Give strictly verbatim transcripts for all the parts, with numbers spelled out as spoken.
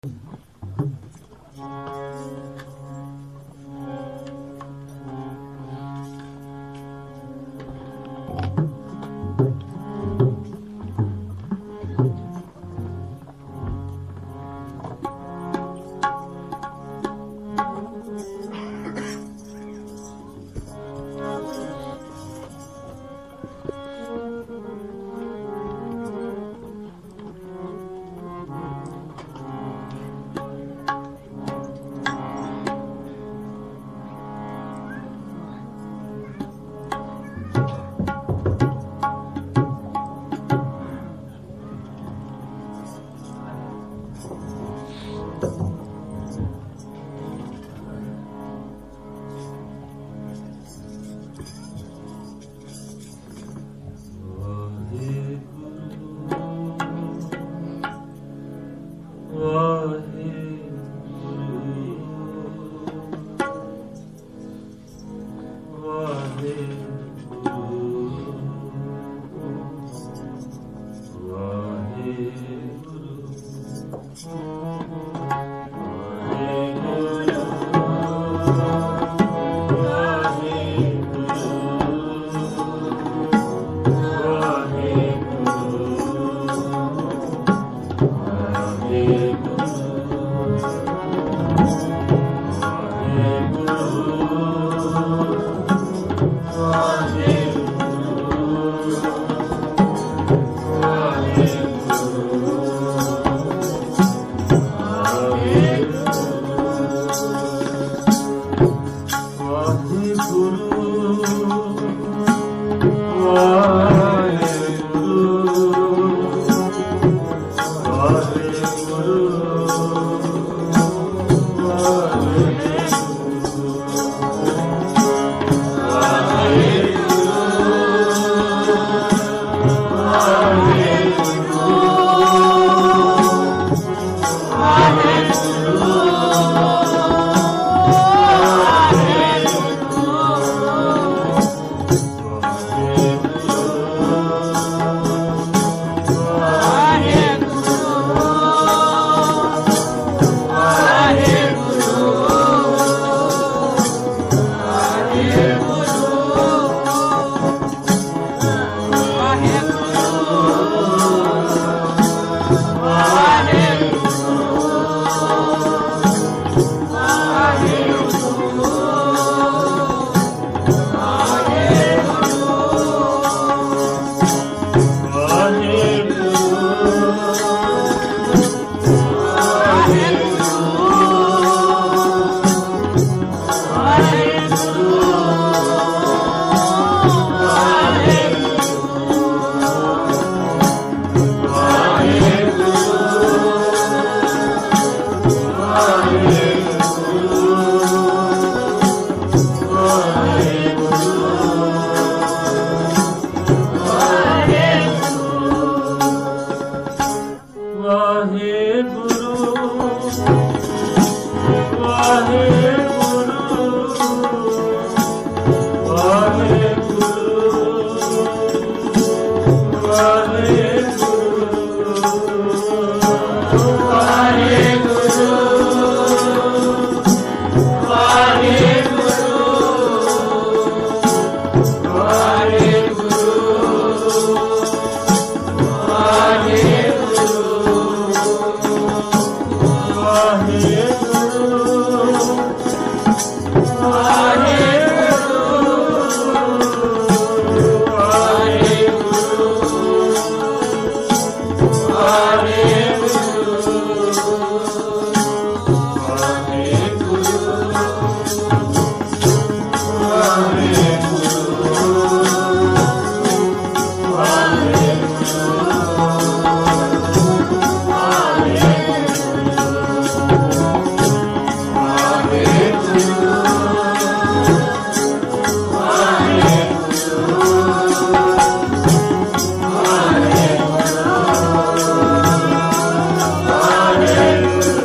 Hare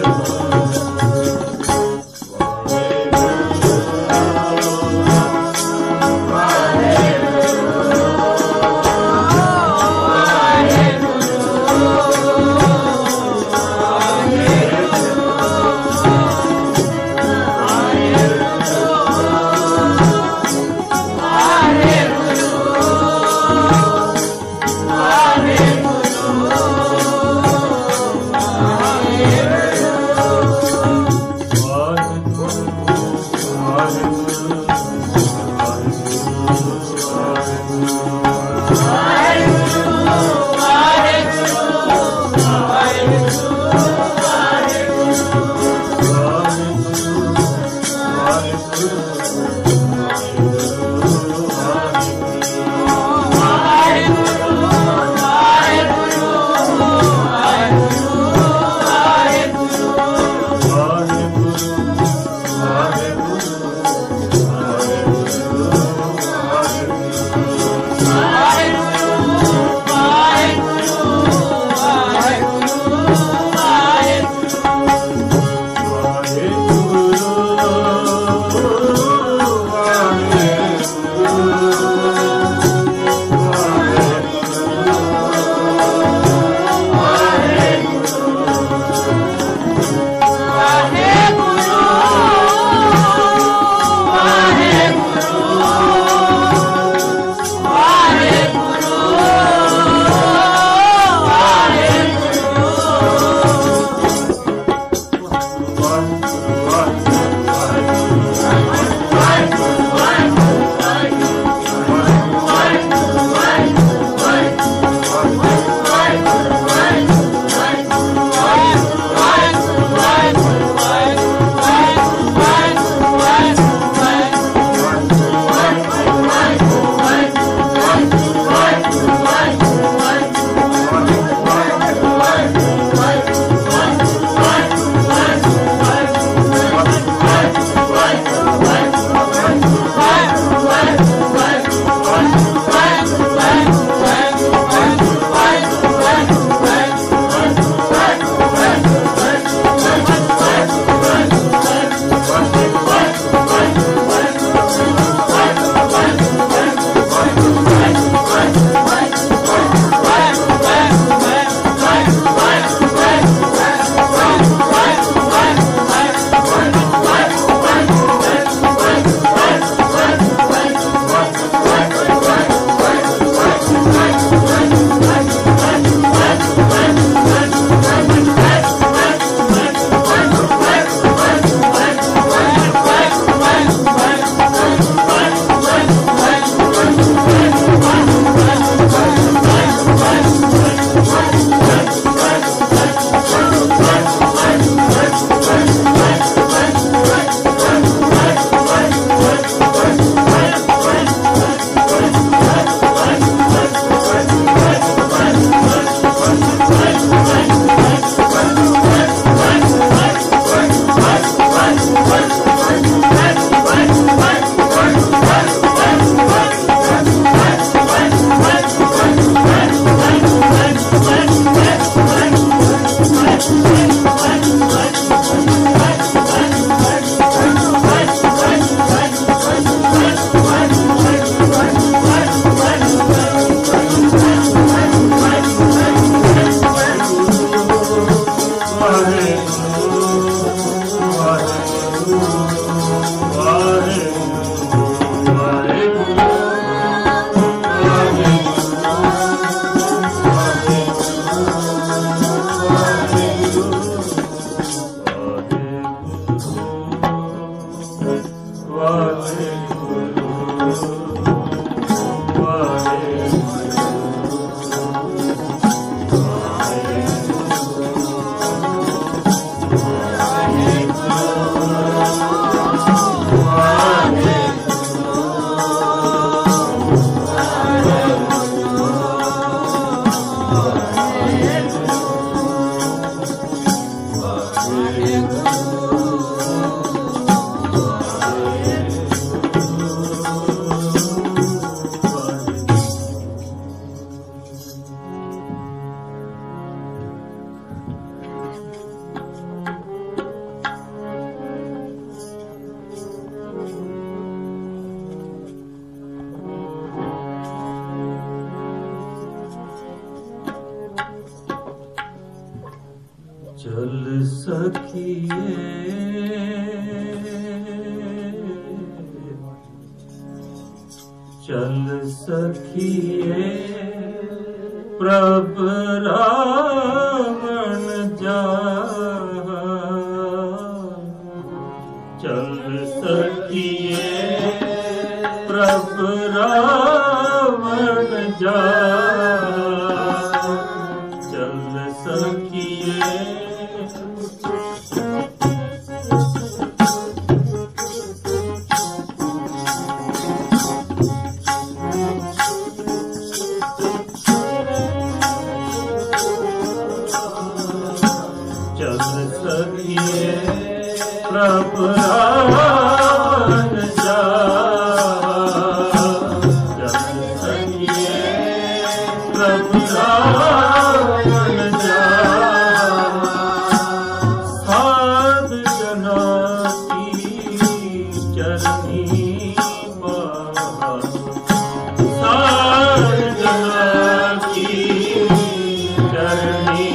चल सखिए चल सखिए प्रभ रावण जा चल सखिए प्रभ रावण जा चल सखिए प्रभ रावण जा चल सखिए प्रभ रावण जा साध जना की चरनी साध जना की चरनी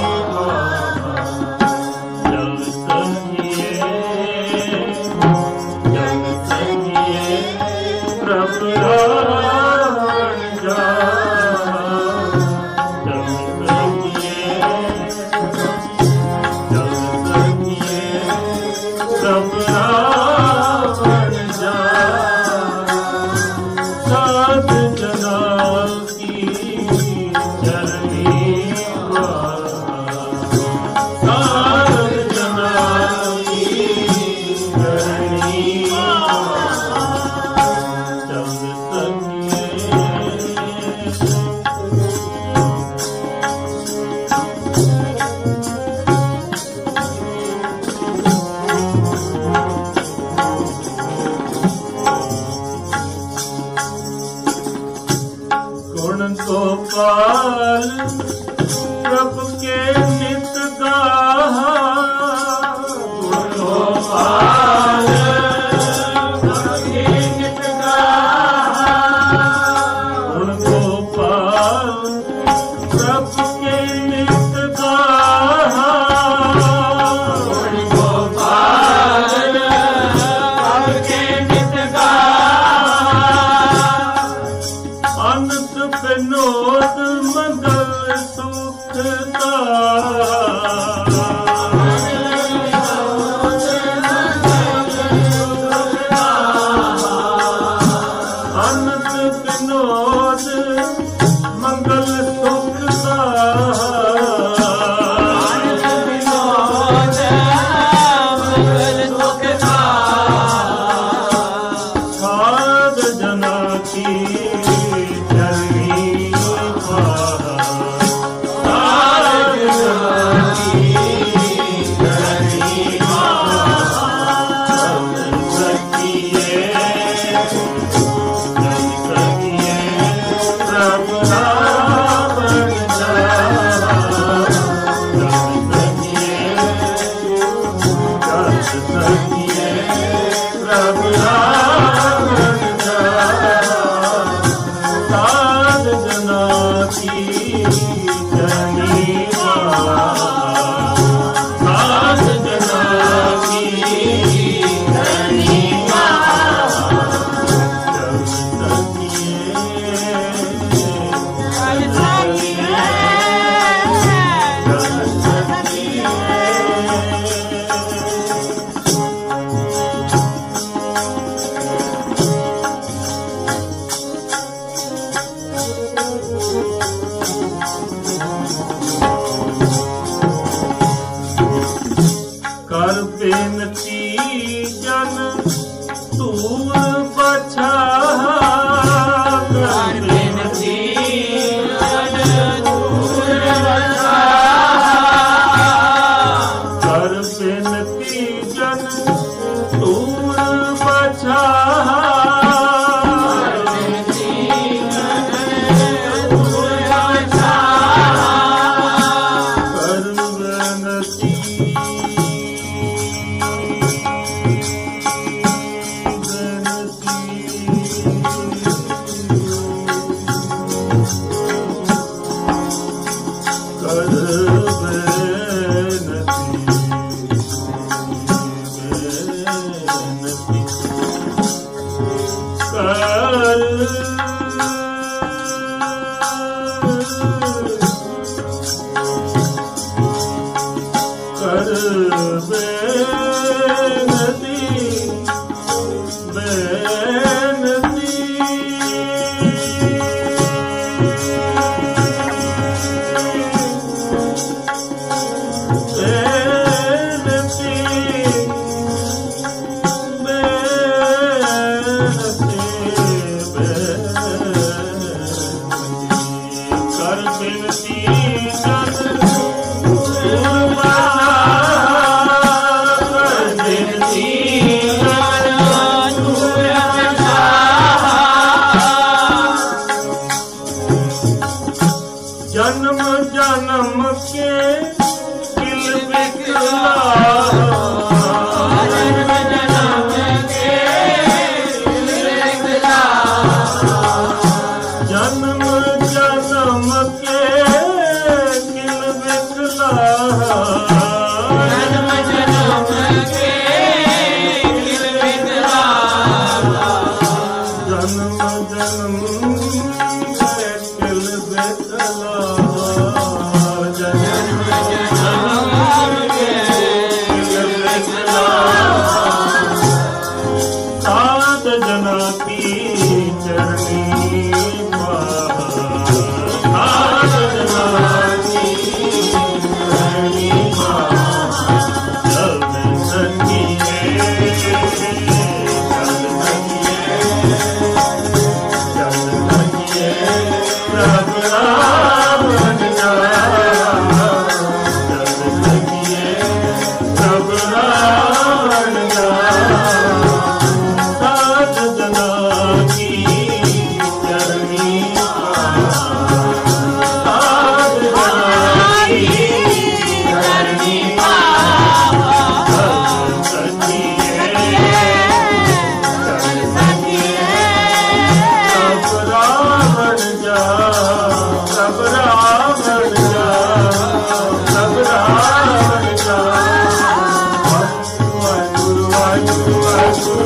गोपाल प्रभु के नित गाहा गोपाल प्रभु के नित गाहा गोपाल प्रभु के नित गाहा गोपाल प्रभु के नित गाहा अनंत विनोद मंगल सुख का अनंत विनोद मंगल सुख का मंगल सुख का साध जना की कर बेनती जन तूर बचा कर बेनती जन तूर बचा कर बिनती जन तूर बछार जन्म जन्म के किल बिकला जन्म जन्म के किल बिकला जन्म जन्म के किल बिकला जन्म जन्म के किल बिकला जन्म जन्म के किल बिकला सात जना की चरणी सात जना की चरणी चल सकिए चल सकिए चल सकिए प्रभ राम चल सकिए प्रभ राम सात जना की चरणी सात जना की चरणी चल सकिए चल सकिए प्रभ रावण जा प्रभ रावण जा प्रभ रावण जा वाहिगुरु वाहिगुरु वाहिगुरु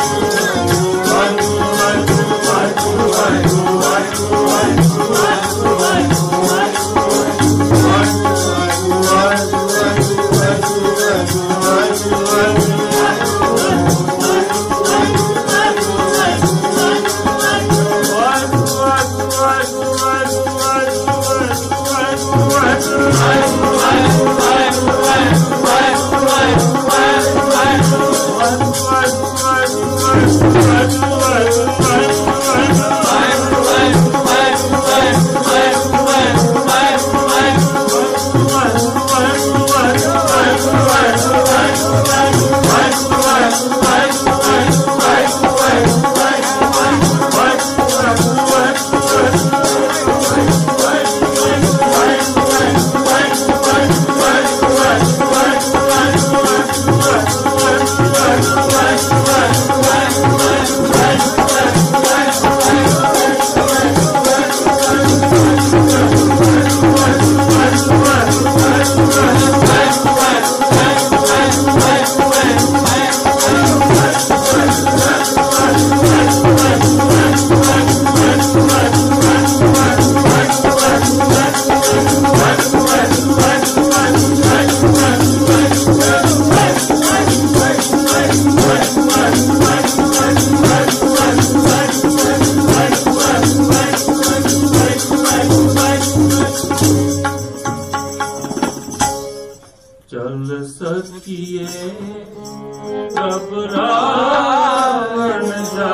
चल सकिए प्रभ रावण जा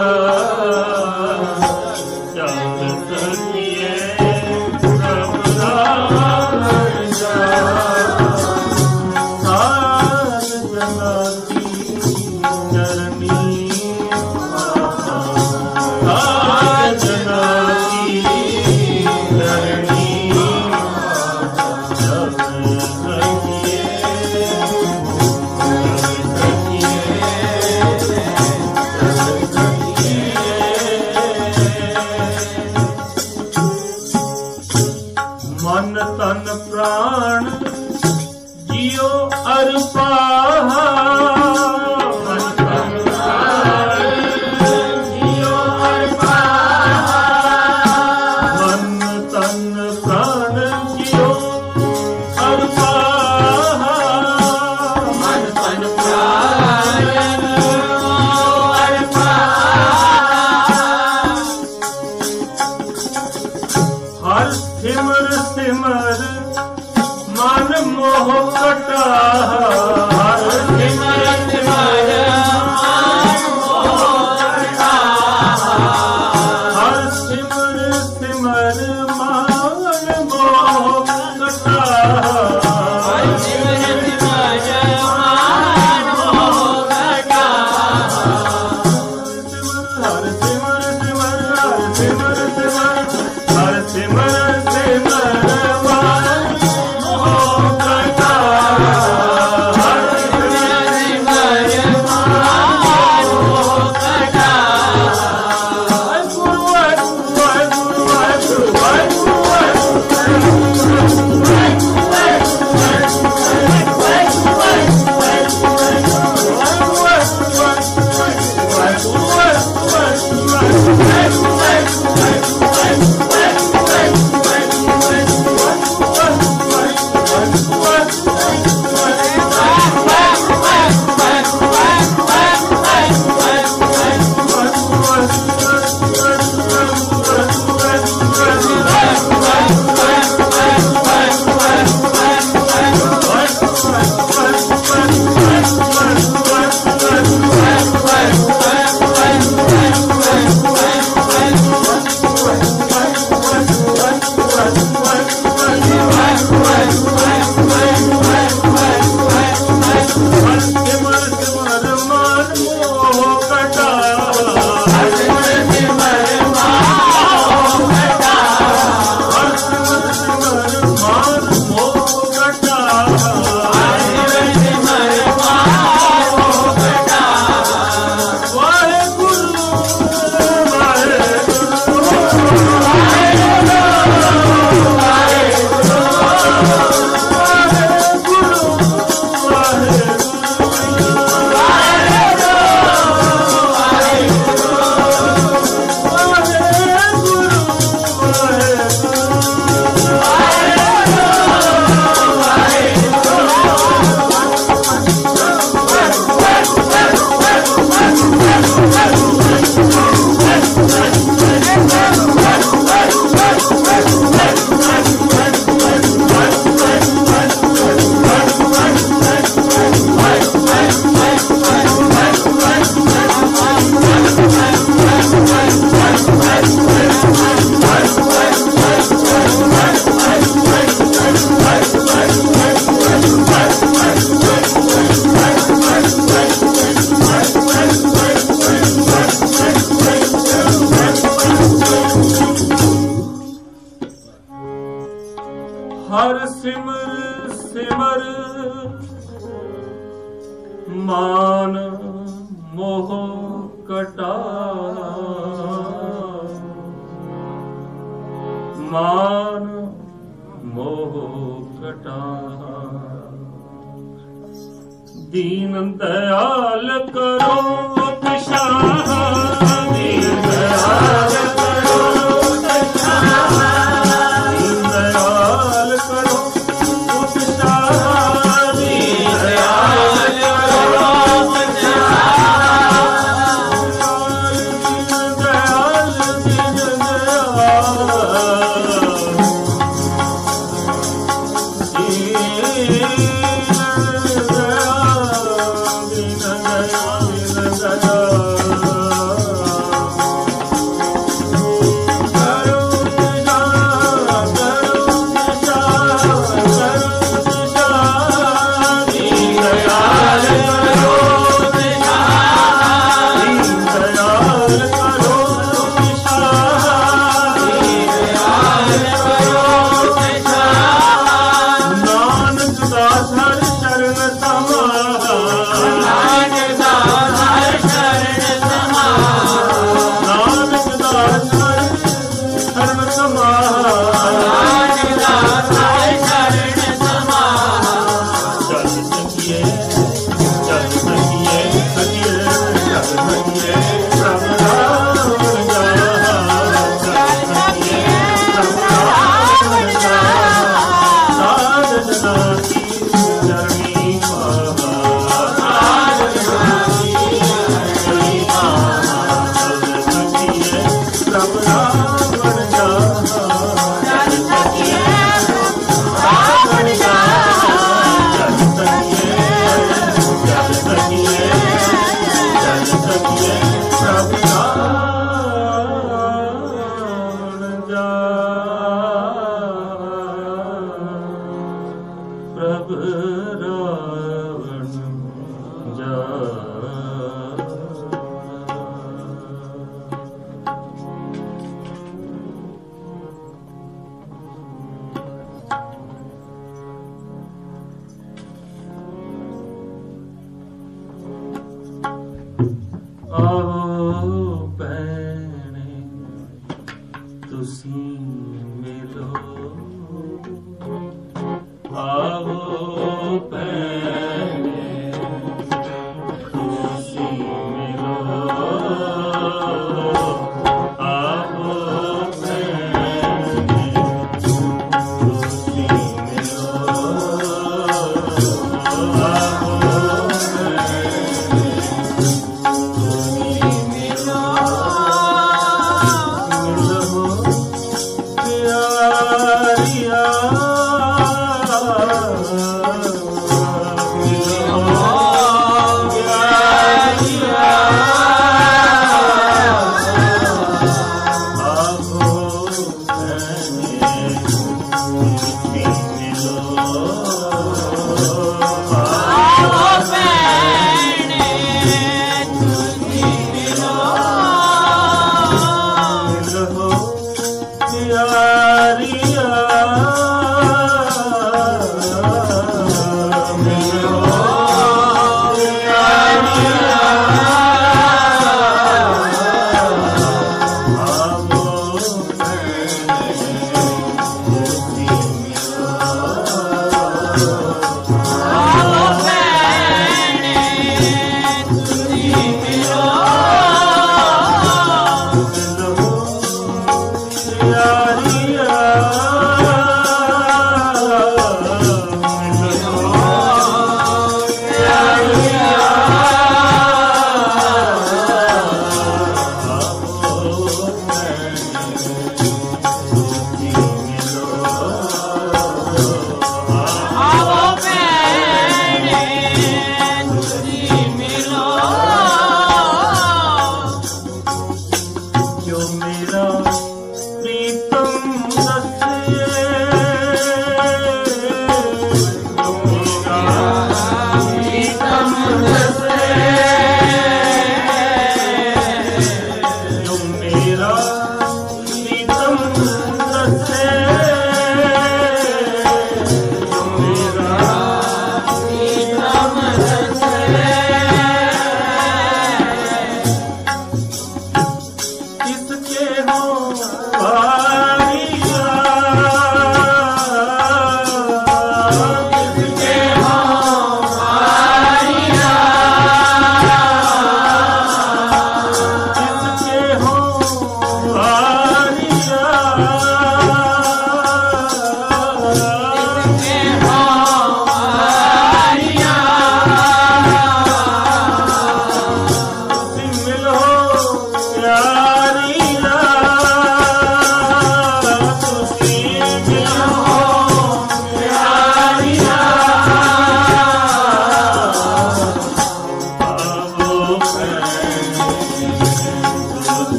चल सकिए प्रभ रावण जा सात मान मोह कटा मान मोह कटा दीन दयाल करो उत्साह दीन दयाल करो उत्साह दीन दयाल करो उत्साह दीन दयाल करो उत्साह दीन दयाल दीन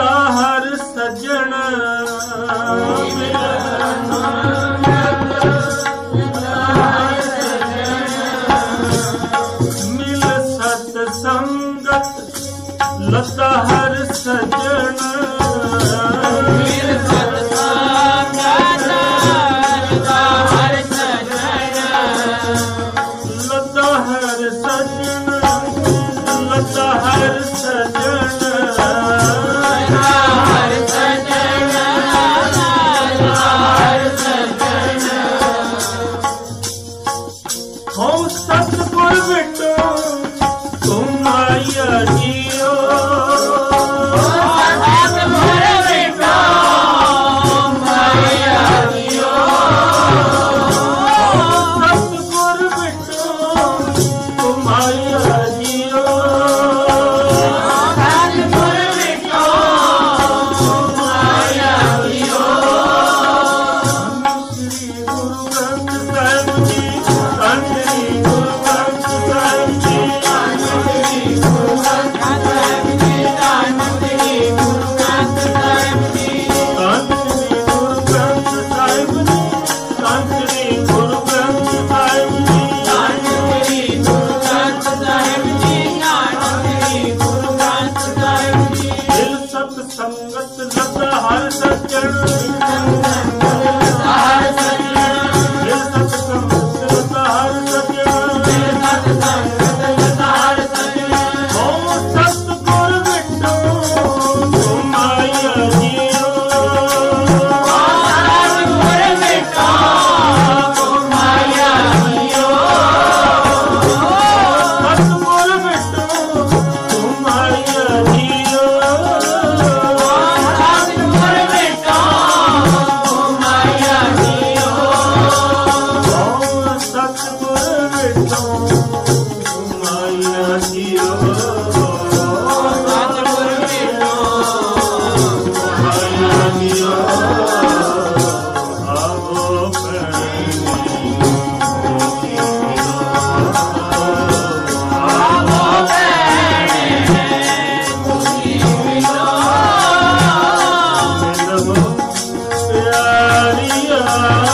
लता हर सजन मिल सत संगत लता हर सजन मिल सत संगत लता हर सजन लता हर सजन लता हर सजन हर सजन हर सजन हो सतगुर बिटो तुम आया जियो सतगुर बिटो तुम आया जियो सतगुर बिटो तुम आया जियो सतगुर बिटो तुम आया जियो श्री गुरु ग्रंथ साहिब जी धन श्री गुरु ग्रंथ साहिब जी धन श्री गुरु ग्रंथ साहिब जी धन श्री गुरु ग्रंथ साहिब जी धन श्री गुरु ग्रंथ साहिब जी धन श्री गुरु ग्रंथ साहिब जी धन श्री गुरु ग्रंथ साहिब जी धन श्री गुरु ग्रंथ साहिब जी दिल सत संगत लता हर सज्जन हर सज्जन दिल सत संगत लता हर सज्जन दिल सत संगत लता हर सज्जन हो सतगुर बिटो तुम आया जियो सतगुर बिटो तुम आया जियो सतगुर बिटो तुम आया जियो सतगुर बिटो तुम आया जियो सतगुर बिटो तुम आया जियो सतगुर बिटो तुम आया जियो आवो प्रेमी आवो मिलो प्यारिया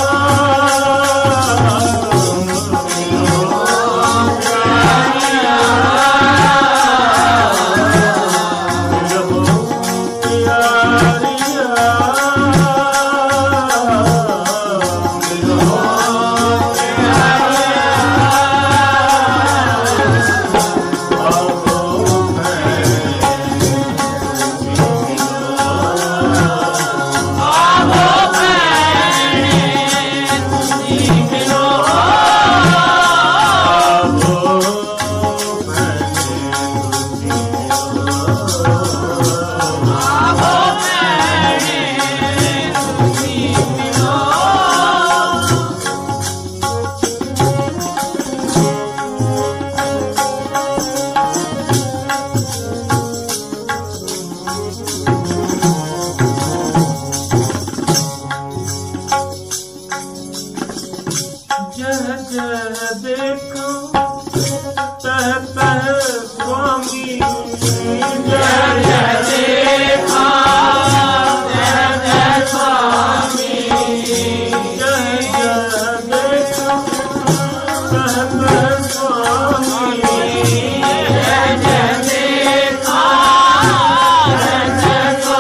जह जह देखो तह तह स्वामी जह जह देखो तह तह स्वामी जह जह देखो तह तह स्वामी जह जह देखो तह तह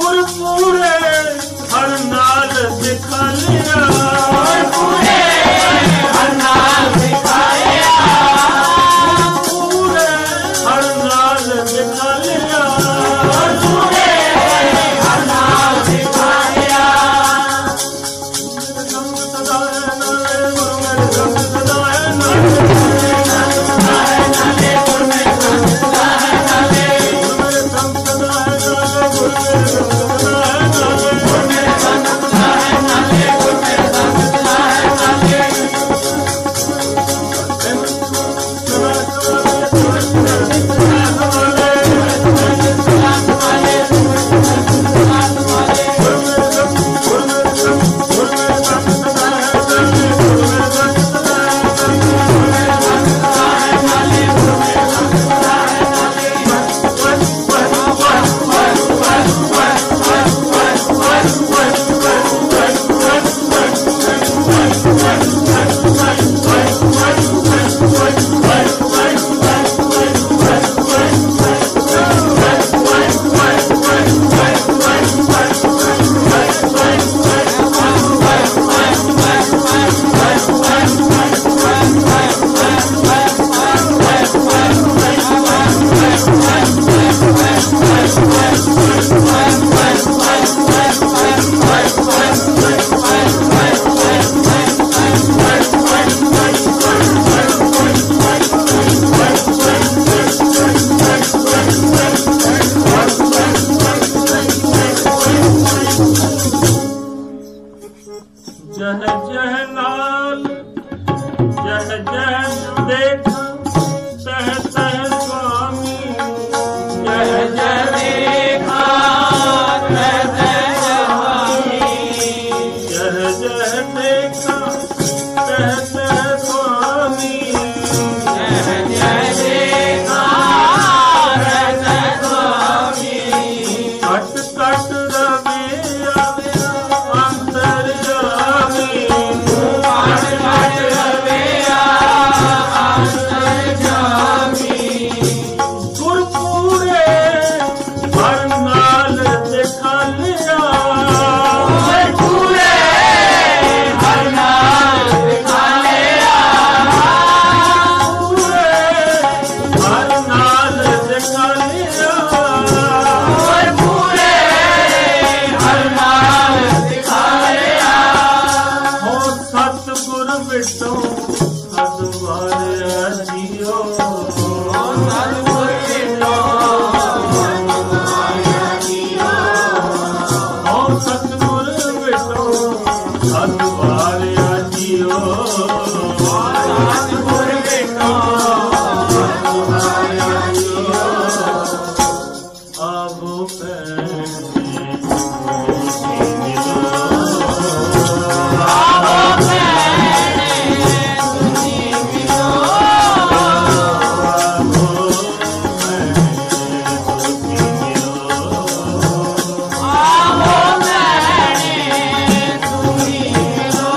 ਗੁਰਪੂਰੇ ਹਰ ਨਾਲ ਦਿਖਾਲਿਆ ਗੁਰਪੂਰੇ ਹਰ ਨਾਲ ਦਿਖਾਲਿਆ ਗੁਰਪੂਰੇ ਹਰ ਨਾਲ ਦਿਖਾਲਿਆ ਗੁਰਪੂਰੇ ਹਰ ਨਾਲ ਦਿਖਾਲਿਆ ਸੰਗ ਸਦਾ ਨਾਲੇ ਗੁਰੂ ਮੇਰੇ ਸੰਗ ਸਦਾ ਨਾਲੇ जह जह नाल जह जह देख तह तह स्वामी जह जह देखा तह तह स्वामी जह जह देखा तह तह स्वामी जह जह देखा तह तह स्वामी कट कट रवे आव्या अंतर जामी कट कट रविया अंतर जामी गुरपूरे हर नाल दिखालिया गुरपूरे हर नाल दिखालिया हर नाल दिखालिया गुरपूरे हर नाल दिखालिया हो सतगुर बिटो सदवारिया जियो सतगुर बिटो हो सतगुर बिटो सदवारिया जियो सतगुर बिटो सतवारिया जियो आबो पैने आवो भैणे तुझी मिलो आवो भैणे तुझी मिलो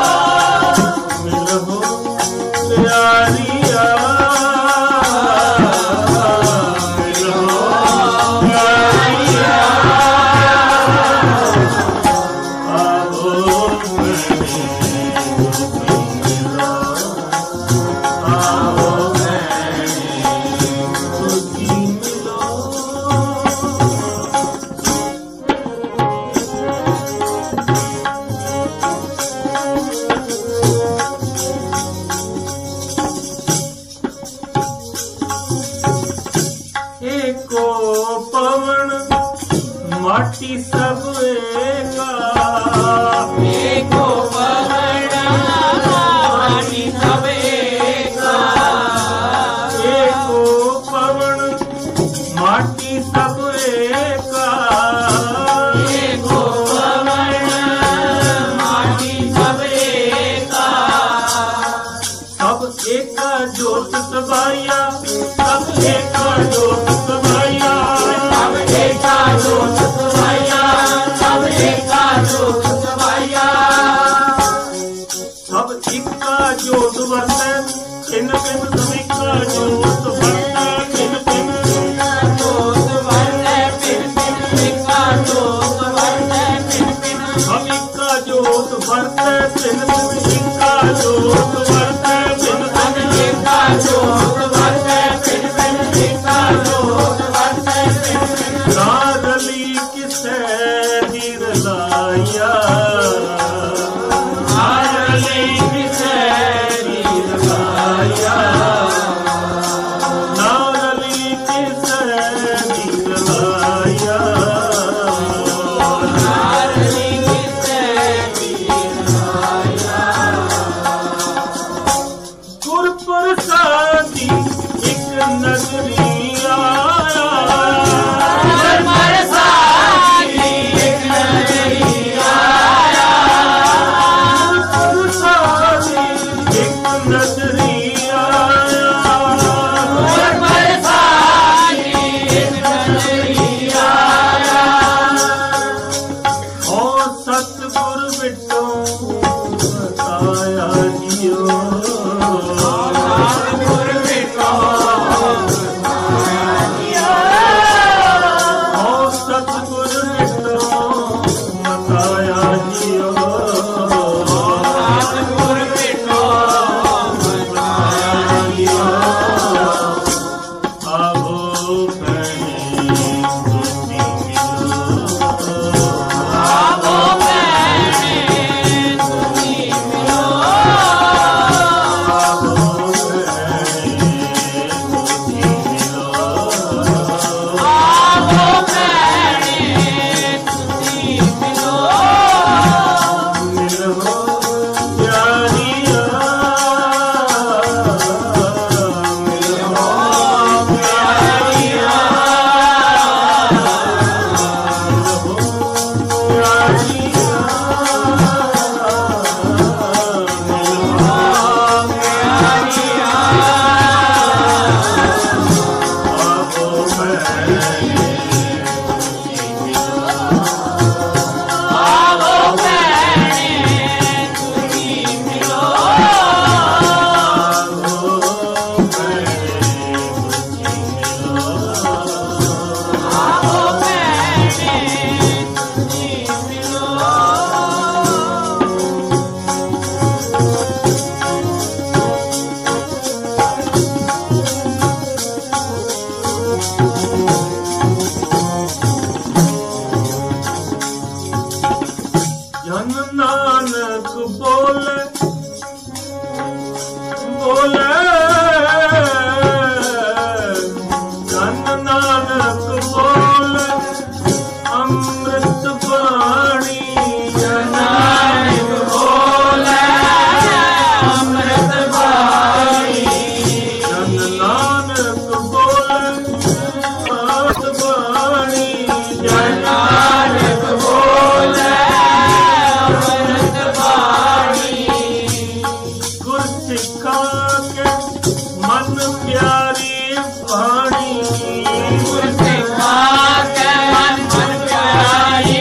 मिलहो प्यारिया मिलहो प्यारिया आहो मैंने मिलो आहो मैंने तुझी मिलो एको पवन माटी सब एका एको पवन माटी सब एका एको पवन माटी सब एका एको पवन माटी सब एका सब एका जोत सबाया सब एका जोत सबाया सब एका जोत समाया सब एका जोत समाया सब इक्का जोत वरतै किन किन सब इक्का जोत वरतै किन किन जोत वरतै पिन पिन एका जोत वर्ते पिन पिन हम इक्का जोत वर्ते पिन पिन इक्का जोत वर्ते पिन मन पिन एका जोत वर्ते पिन पिन एका जोत वर्ते पिन पिन नारली किसे नीर लाया नारली किसे नीर लाया नारली किसे नीर लाया नारली किसे नीर लाया गुर प्रसादी एक नगरी आया पर साथी एक नगरी आया प्रसादी एक नगरी आया पर साथी एक नगरी आया ओ सतगुर बिटो बताया जियो सतगुर बिटो ओ सतगुर बिटो बताया जियो सतगुर बिटो बताया जियो आवो भैणी तुसी मिलो आवो भैणे तुसी मिलो आवो भैणी तुसी मिलो आवो भैणे तुसी मिलो मिलो प्यारिया मिलो प्यारिया आवो भैणे तुसी मिलो आवो भैणे तुसी मिलो जन नानक बोले बोले जन नानक बोले अमृत वाणी जन नानक बोले अमृत वाणी जन नानक बोले अमृत वाणी जन नानक बोले अमृत वाणी गुर सिखा के मन प्यारी वाणी गुर सिखा के मन मन प्यारी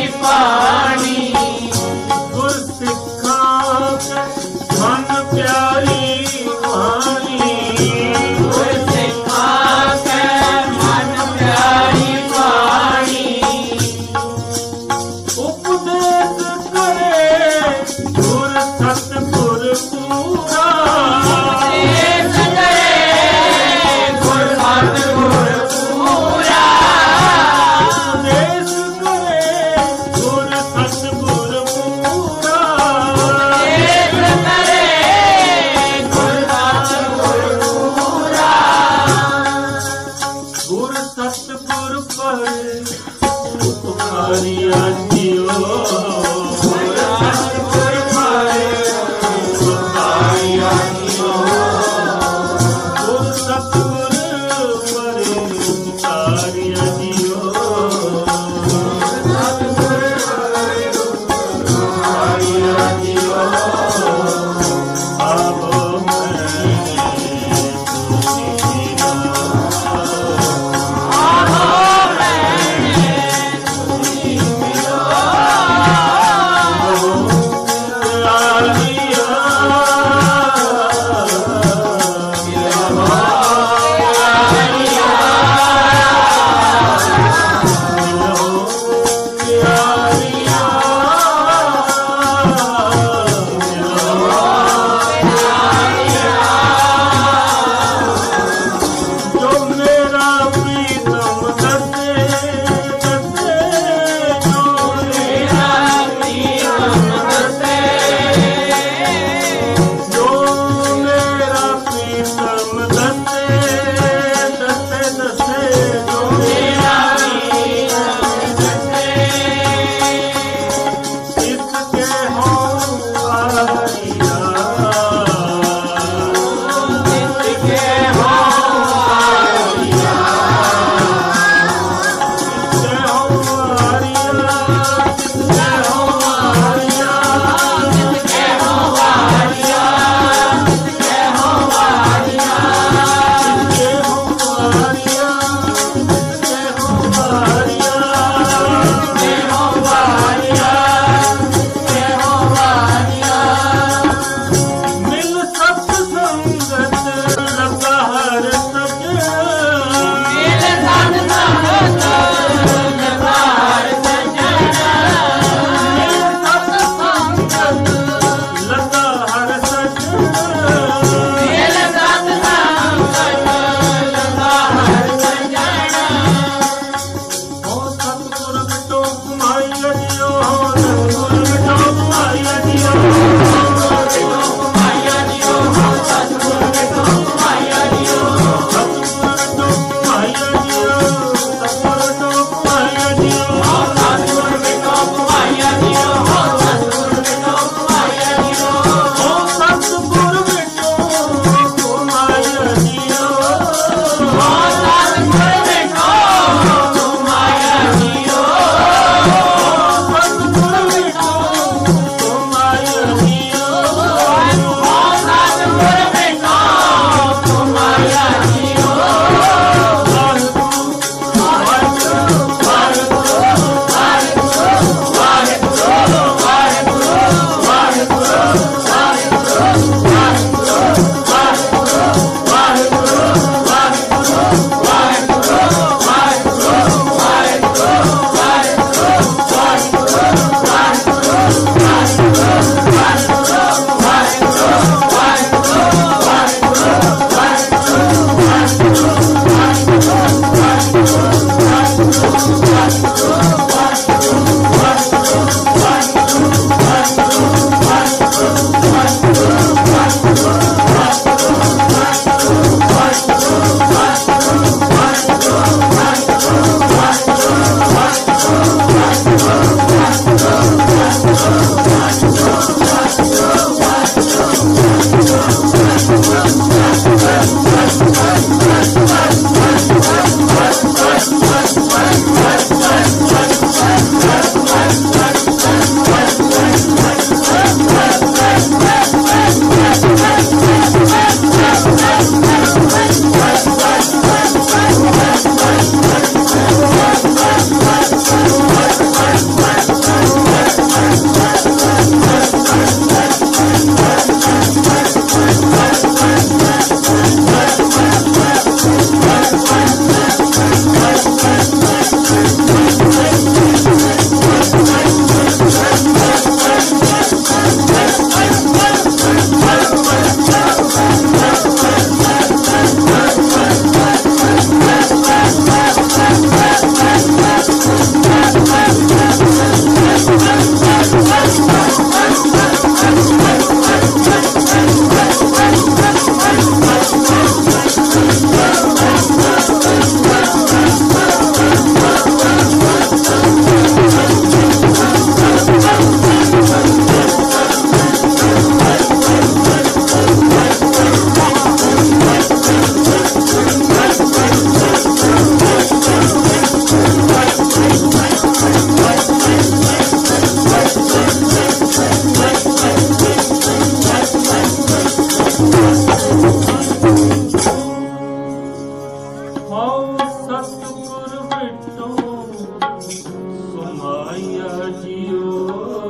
ਮਾਇਆ ਜੀਓ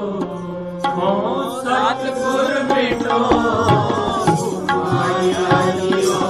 ਹੋ ਸਤਿਗੁਰ ਮਿਟੋ ਮਾਇਆ ਜੀਓ